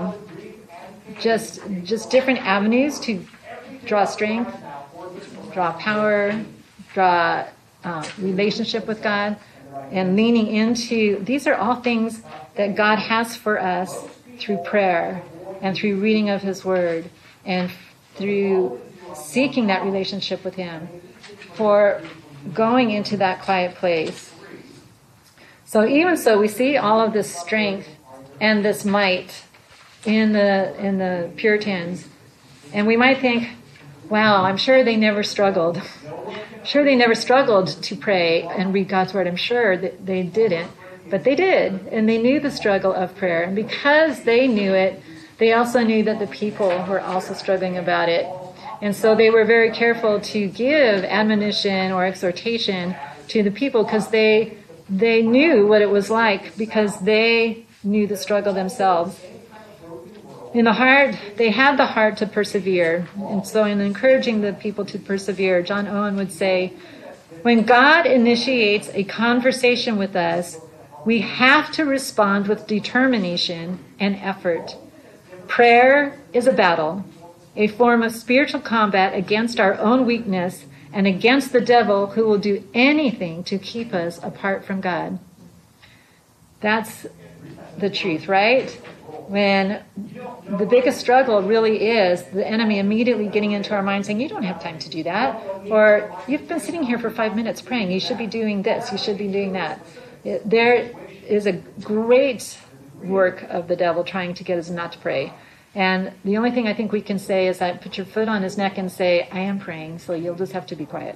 just different avenues to draw strength, draw power, draw relationship with God, and leaning into. These are all things that God has for us through prayer and through reading of His Word and through seeking that relationship with Him, for going into that quiet place. So even so, we see all of this strength and this might in the Puritans, and we might think, wow, I'm sure they never struggled. Sure, they never struggled to pray and read God's Word. I'm sure that they didn't, but they did, and they knew the struggle of prayer. And because they knew it, they also knew that the people were also struggling about it. And so they were very careful to give admonition or exhortation to the people, because they knew what it was like, because they knew the struggle themselves. In the heart, they had the heart to persevere. And so in encouraging the people to persevere, John Owen would say, when God initiates a conversation with us, we have to respond with determination and effort. Prayer is a battle, a form of spiritual combat against our own weakness and against the devil, who will do anything to keep us apart from God. That's the truth, right? When the biggest struggle really is the enemy immediately getting into our mind saying, you don't have time to do that. Or you've been sitting here for 5 minutes praying. You should be doing this. You should be doing that. There is a great work of the devil trying to get us not to pray. And the only thing I think we can say is that put your foot on his neck and say, I am praying, so you'll just have to be quiet.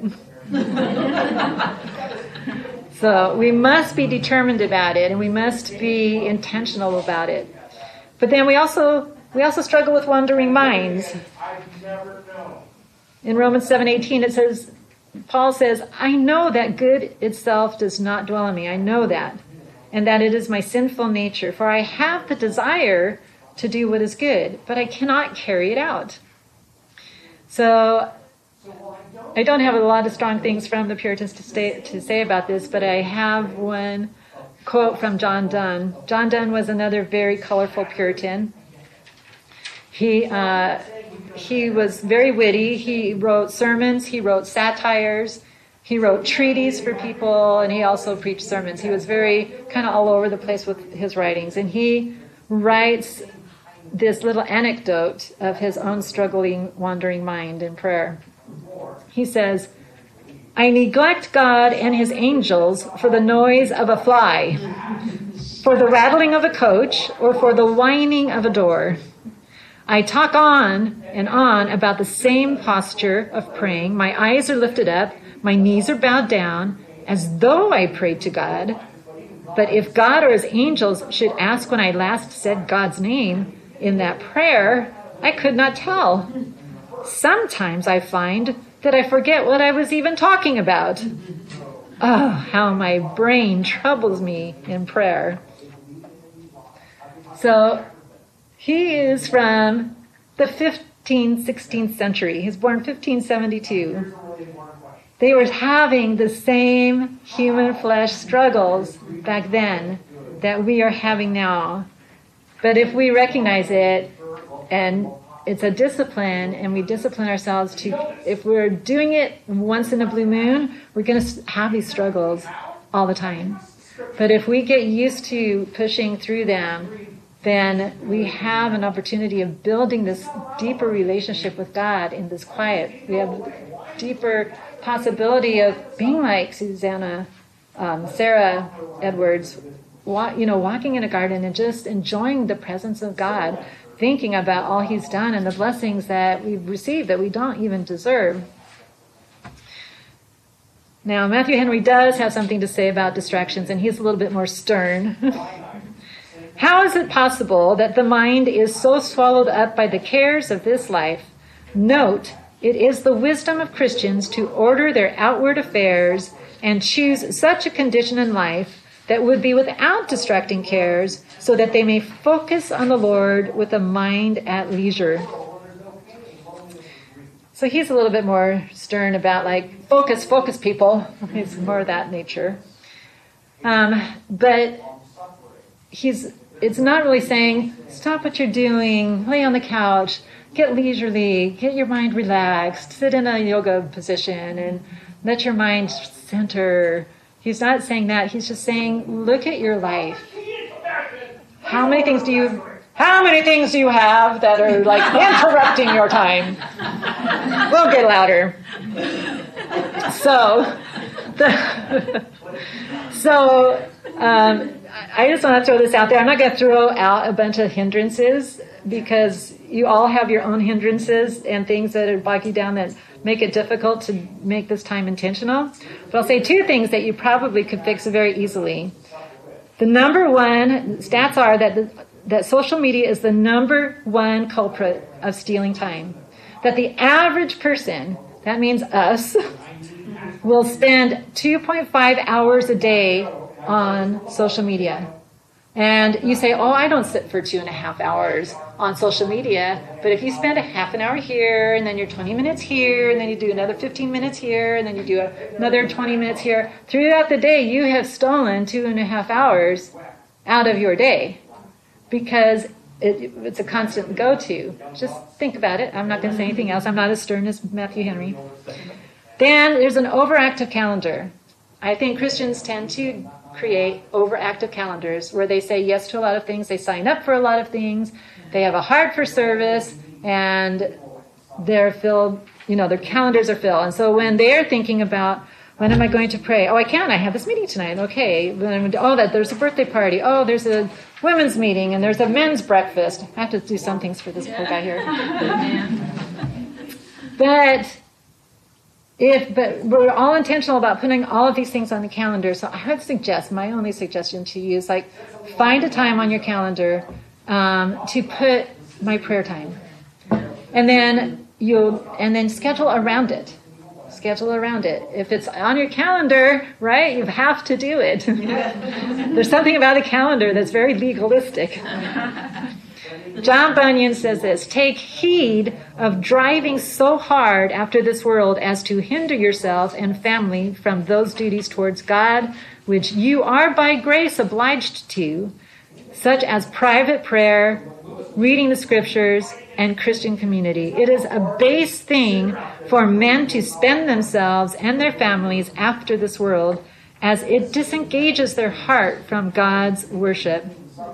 So we must be determined about it, and we must be intentional about it. But then we also struggle with wandering minds. In Romans 7:18 it says, Paul says, I know that good itself does not dwell in me. I know that. And that it is my sinful nature. For I have the desire to do what is good, but I cannot carry it out. So I don't have a lot of strong things from the Puritans to say about this, but I have one quote from John Donne. John Donne was another very colorful Puritan. He was very witty. He wrote sermons. He wrote satires. He wrote treaties for people, and he also preached sermons. He was very kind of all over the place with his writings. And he writes this little anecdote of his own struggling, wandering mind in prayer. He says, I neglect God and his angels for the noise of a fly, for the rattling of a coach, or for the whining of a door. I talk on and on about the same posture of praying. My eyes are lifted up, my knees are bowed down, as though I prayed to God. But if God or his angels should ask when I last said God's name in that prayer, I could not tell. Sometimes I find that I forget what I was even talking about. Oh, how my brain troubles me in prayer. So he is from the 15th, 16th century. He was born 1572. They were having the same human flesh struggles back then that we are having now. But if we recognize it, and it's a discipline, and we discipline ourselves to, if we're doing it once in a blue moon, we're going to have these struggles all the time. But if we get used to pushing through them, then we have an opportunity of building this deeper relationship with God in this quiet. We have deeper possibility of being like Sarah Edwards, walking in a garden and just enjoying the presence of God, thinking about all he's done and the blessings that we've received that we don't even deserve. Now, Matthew Henry does have something to say about distractions, and he's a little bit more stern. How is it possible that the mind is so swallowed up by the cares of this life? Note, it is the wisdom of Christians to order their outward affairs and choose such a condition in life that would be without distracting cares, so that they may focus on the Lord with a mind at leisure. So he's a little bit more stern about focus people. He's more of that nature. But it's not really saying, stop what you're doing, lay on the couch, get leisurely, get your mind relaxed, sit in a yoga position and let your mind center. He's not saying that. He's just saying, look at your life. How many things do you have that are interrupting your time? We'll get louder. I just want to throw this out there. I'm not going to throw out a bunch of hindrances, because you all have your own hindrances and things that are bog you down that make it difficult to make this time intentional. But I'll say two things that you probably could fix very easily. The number one stats are that social media is the number one culprit of stealing time. That the average person, that means us, will spend 2.5 hours a day on social media. And you say, I don't sit for 2.5 hours on social media. But if you spend a half an hour here, and then you're 20 minutes here, and then you do another 15 minutes here, and then you do another 20 minutes here, throughout the day you have stolen 2.5 hours out of your day, because it's a constant go-to. Just think about it. I'm not going to say anything else. I'm not as stern as Matthew Henry. Then there's an overactive calendar. I think Christians tend to create overactive calendars where they say yes to a lot of things, they sign up for a lot of things, they have a heart for service, and they're filled, their calendars are filled. And so when they're thinking about, when am I going to pray? I have this meeting tonight. Okay. There's a birthday party. There's a women's meeting, and there's a men's breakfast. I have to do some things for this poor guy here. But we're all intentional about putting all of these things on the calendar. So I would suggest, my only suggestion to you is find a time on your calendar to put my prayer time. And then schedule around it. If it's on your calendar, right, you have to do it. There's something about a calendar that's very legalistic. John Bunyan says this: take heed of driving so hard after this world as to hinder yourself and family from those duties towards God which you are by grace obliged to, such as private prayer, reading the scriptures, and Christian community. It is a base thing for men to spend themselves and their families after this world, as it disengages their heart from God's worship.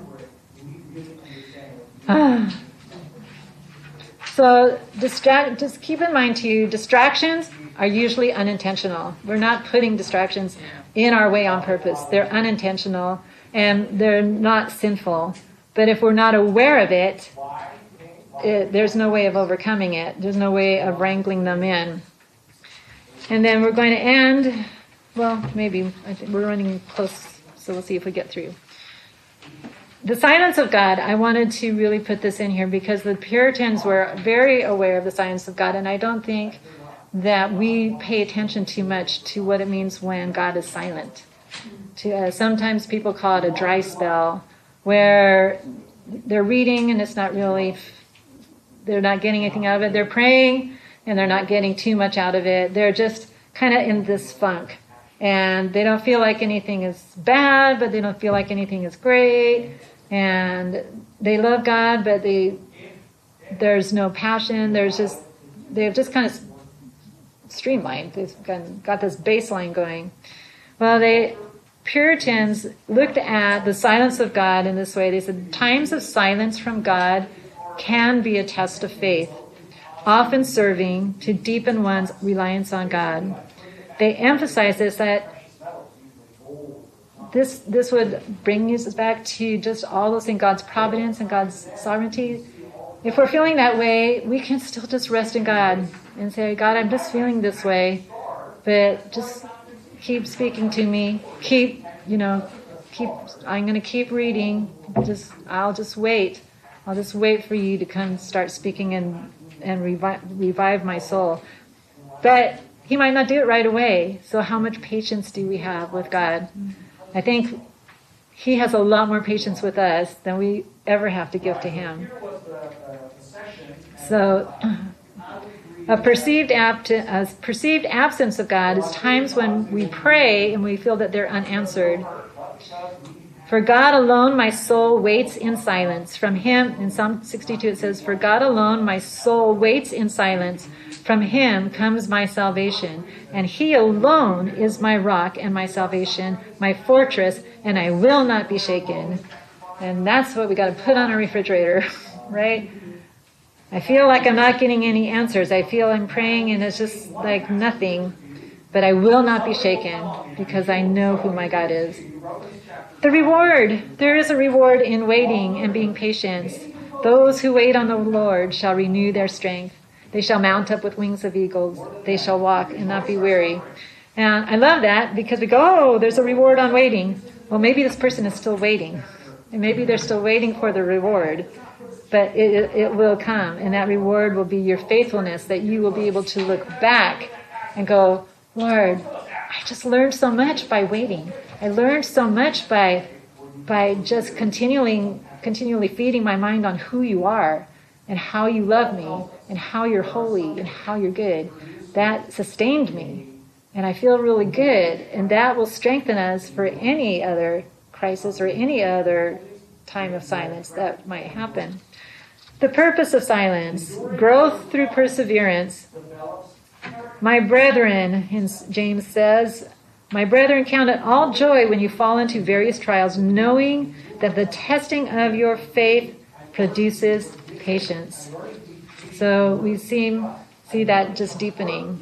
So just keep in mind too, distractions are usually unintentional. We're not putting distractions in our way on purpose. They're unintentional and they're not sinful. But if we're not aware of it, there's no way of overcoming it. There's no way of wrangling them in. And then we're going to end, maybe, I think we're running close, so we'll see if we get through. The silence of God, I wanted to really put this in here because the Puritans were very aware of the silence of God, and I don't think that we pay attention too much to what it means when God is silent. Sometimes people call it a dry spell, where they're reading and it's not really, they're not getting anything out of it. They're praying and they're not getting too much out of it. They're just kind of in this funk. And they don't feel like anything is bad, but they don't feel like anything is great. And they love God, but there's no passion. They've just kind of streamlined. They've got this baseline going. Well, Puritans looked at the silence of God in this way. They said times of silence from God can be a test of faith, often serving to deepen one's reliance on God. They emphasize this, that this would bring us back to just all those things, God's providence and God's sovereignty. If we're feeling that way, we can still just rest in God and say, God, I'm just feeling this way, but just keep speaking to me. I'm going to keep reading. I'll just wait. I'll just wait for you to come start speaking and revive my soul. But he might not do it right away. So how much patience do we have with God? I think he has a lot more patience with us than we ever have to give to him. So a perceived absence of God is times when we pray and we feel that they're unanswered. For God alone my soul waits in silence. From him, in Psalm 62 it says, for God alone my soul waits in silence. From him comes my salvation. And he alone is my rock and my salvation, my fortress, and I will not be shaken. And that's what we got to put on our refrigerator, right? I feel like I'm not getting any answers. I feel I'm praying and it's just like nothing. But I will not be shaken because I know who my God is. The reward. There is a reward in waiting and being patient. Those who wait on the Lord shall renew their strength. They shall mount up with wings of eagles. They shall walk and not be weary. And I love that because we go, oh, there's a reward on waiting. Well, maybe this person is still waiting. And maybe they're still waiting for the reward. But it will come. And that reward will be your faithfulness, that you will be able to look back and go, Lord, I just learned so much by waiting. I learned so much by just continually feeding my mind on who you are and how you love me and how you're holy and how you're good. That sustained me. And I feel really good. And that will strengthen us for any other crisis or any other time of silence that might happen. The purpose of silence, growth through perseverance. My brethren, James says, my brethren, count it all joy when you fall into various trials, knowing that the testing of your faith produces patience. So we see that just deepening.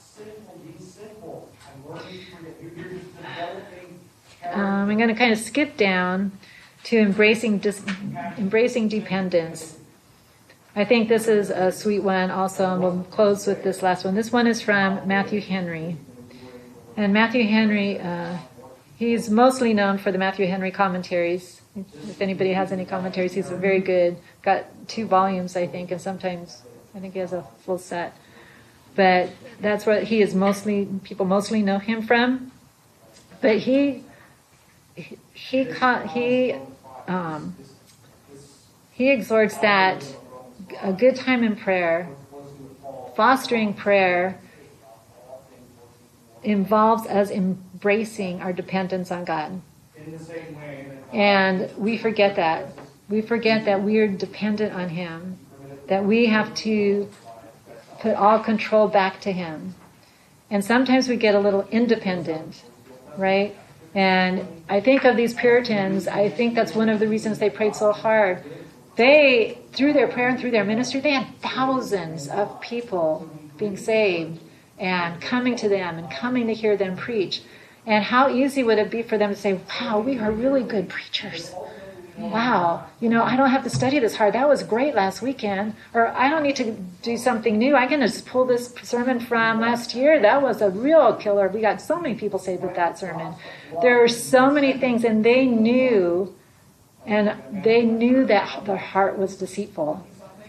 I'm going to kind of skip down to embracing dependence. I think this is a sweet one also, and we'll close with this last one. This one is from Matthew Henry. And Matthew Henry, he's mostly known for the Matthew Henry commentaries. If anybody has any commentaries, he's very good. Got 2 volumes, I think, and sometimes I think he has a full set. But that's what people mostly know him from. But he exhorts that a good time in prayer, fostering prayer, involves us embracing our dependence on God. And we forget that. We forget that we are dependent on him, that we have to put all control back to him. And sometimes we get a little independent, right? And I think of these Puritans, I think that's one of the reasons they prayed so hard. They, through their prayer and through their ministry, they had thousands of people being saved and coming to them and coming to hear them preach. And how easy would it be for them to say, wow, we are really good preachers. Wow, I don't have to study this hard. That was great last weekend. Or I don't need to do something new. I can just pull this sermon from last year. That was a real killer. We got so many people saved with that sermon. There were so many things, and they knew that their heart was deceitful.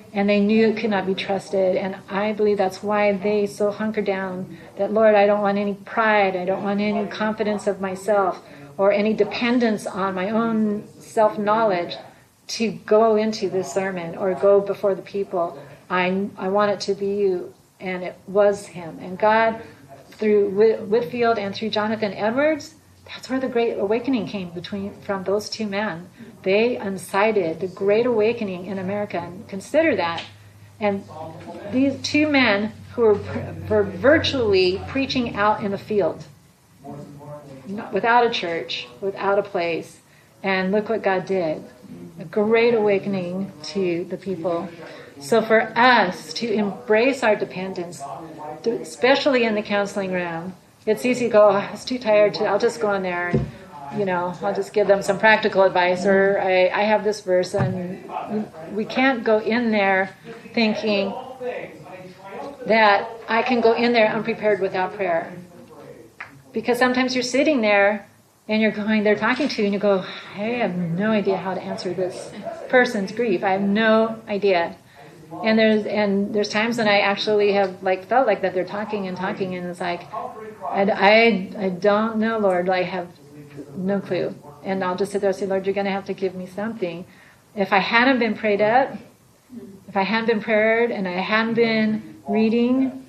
and they knew it could not be trusted. And I believe that's why they so hunkered down that, Lord, I don't want any pride. I don't want any confidence of myself or any dependence on my own self-knowledge to go into this sermon or go before the people. I want it to be you. And it was him. And God, through Whitefield and through Jonathan Edwards, that's where the Great Awakening came from those two men. They incited the Great Awakening in America. And consider that. And these two men who were virtually preaching out in the field, without a church, without a place. And look what God did. A great awakening to the people. So for us to embrace our dependence, especially in the counseling room, it's easy to go, I was too tired I'll just go in there and, I'll just give them some practical advice, or I have this verse. And we can't go in there thinking that I can go in there unprepared without prayer. Because sometimes you're sitting there and they're talking to you and you go, I have no idea how to answer this person's grief. I have no idea. And there's times when I actually have felt like that they're talking and it's like, I don't know, Lord. I have no clue. And I'll just sit there and say, Lord, you're going to have to give me something. If I hadn't been prayed up, if I hadn't been prayed and I hadn't been reading,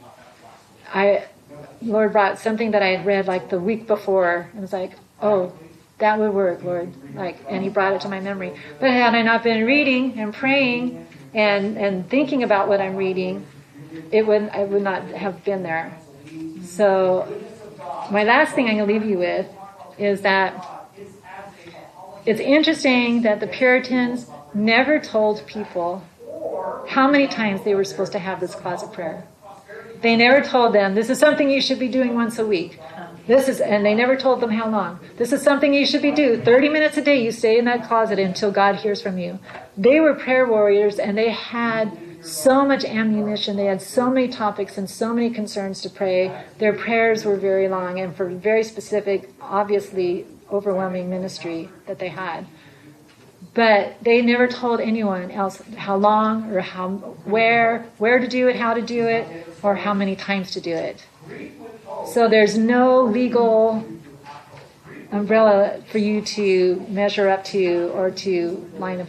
Lord brought something that I had read the week before. It was like, oh, that would work, Lord. And he brought it to my memory. But had I not been reading and praying and thinking about what I'm reading, I would not have been there. So my last thing I'm going to leave you with is that it's interesting that the Puritans never told people how many times they were supposed to have this closet prayer. They never told them, this is something you should be doing once a week. And they never told them how long. This is something you should be doing. 30 minutes a day, you stay in that closet until God hears from you. They were prayer warriors, and they had so much ammunition. They had so many topics and so many concerns to pray. Their prayers were very long and for very specific, obviously overwhelming ministry that they had. But they never told anyone else how long or where to do it, how to do it, or how many times to do it. So there's no legal umbrella for you to measure up to or to line up.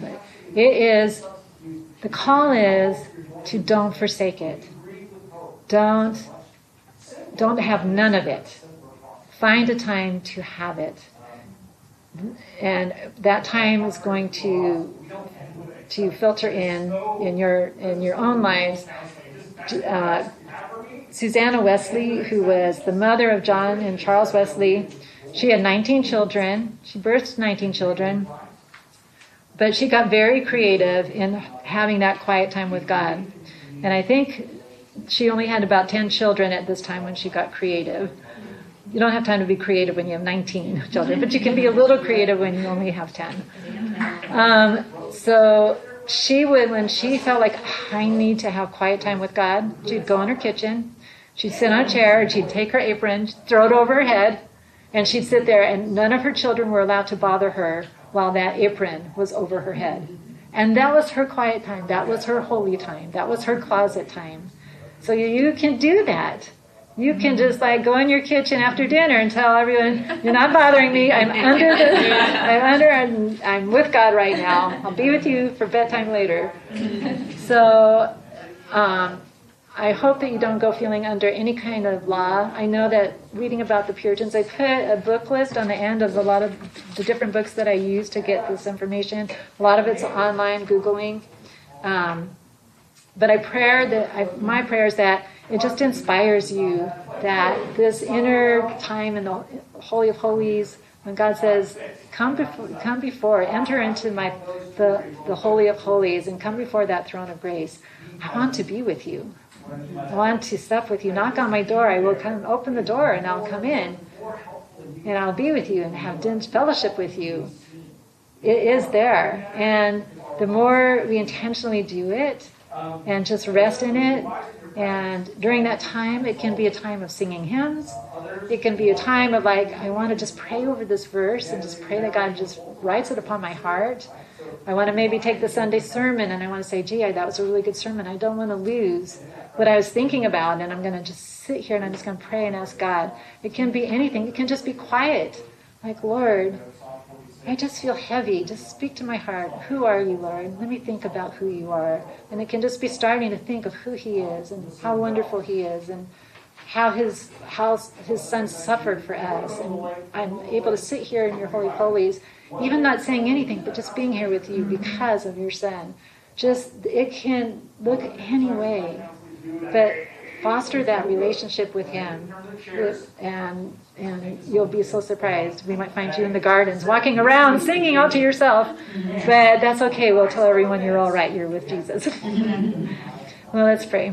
The call is to don't forsake it. Don't have none of it. Find a time to have it. And that time is going to filter in your own lives. Susanna Wesley, who was the mother of John and Charles Wesley, she had 19 children. She birthed 19 children. But she got very creative in having that quiet time with God. And I think she only had about 10 children at this time when she got creative. You don't have time to be creative when you have 19 children, but you can be a little creative when you only have 10. So she would, when she felt like, I need to have quiet time with God, she'd go in her kitchen, she'd sit on a chair, and she'd take her apron, throw it over her head, and she'd sit there, and none of her children were allowed to bother her while that apron was over her head. And that was her quiet time. That was her holy time. That was her closet time. So you can do that. You can just go in your kitchen after dinner and tell everyone, you're not bothering me. I'm with God right now. I'll be with you for bedtime later. So I hope that you don't go feeling under any kind of law. I know that reading about the Puritans, I put a book list on the end of a lot of the different books that I use to get this information. A lot of it's online, Googling. But my prayer is that it just inspires you that this inner time in the Holy of Holies, when God says, come before, enter into the Holy of Holies and come before that throne of grace. I want to be with you. I want to sup with you. Knock on my door. I will come open the door and I'll come in and I'll be with you and have fellowship with you. It is there. And the more we intentionally do it and just rest in it, and during that time, it can be a time of singing hymns. It can be a time of I want to just pray over this verse and just pray that God just writes it upon my heart. I want to maybe take the Sunday sermon and I want to say, gee, that was a really good sermon. I don't want to lose what I was thinking about, and I'm going to just sit here and I'm just going to pray and ask God. It can be anything. It can just be quiet. Like, Lord, I just feel heavy. Just speak to my heart. Who are you, Lord? Let me think about who you are. And it can just be starting to think of who he is and how wonderful he is and how his son suffered for us. And I'm able to sit here in your holy holies, even not saying anything, but just being here with you because of your son. Just, it can look any way, but foster that relationship with him, and you'll be so surprised. We might find you in the gardens, walking around, singing all to yourself, but that's okay. We'll tell everyone you're all right. You're with Jesus. Well, let's pray.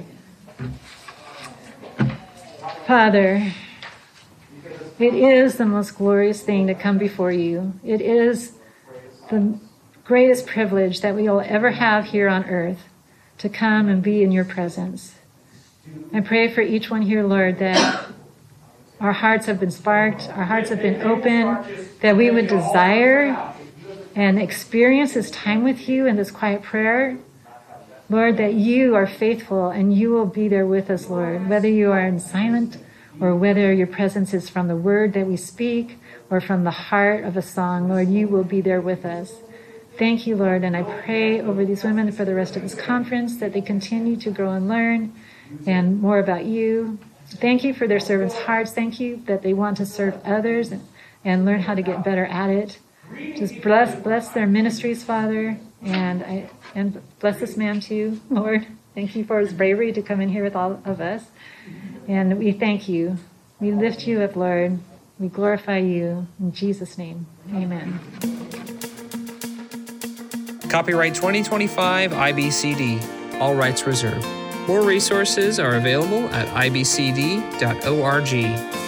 Father, it is the most glorious thing to come before you. It is the greatest privilege that we will ever have here on earth, to come and be in your presence. I pray for each one here, Lord, that our hearts have been sparked, our hearts have been open, that we would desire and experience this time with you in this quiet prayer. Lord, that you are faithful and you will be there with us, Lord, whether you are in silent or whether your presence is from the word that we speak or from the heart of a song. Lord, you will be there with us. Thank you, Lord, and I pray over these women for the rest of this conference that they continue to grow and learn and more about you. Thank you for their servants' hearts. Thank you that they want to serve others and learn how to get better at it. Just bless their ministries, Father, and bless this man too, Lord. Thank you for his bravery to come in here with all of us. And we thank you. We lift you up, Lord. We glorify you. In Jesus' name, amen. Copyright 2025 IBCD. All rights reserved. More resources are available at ibcd.org.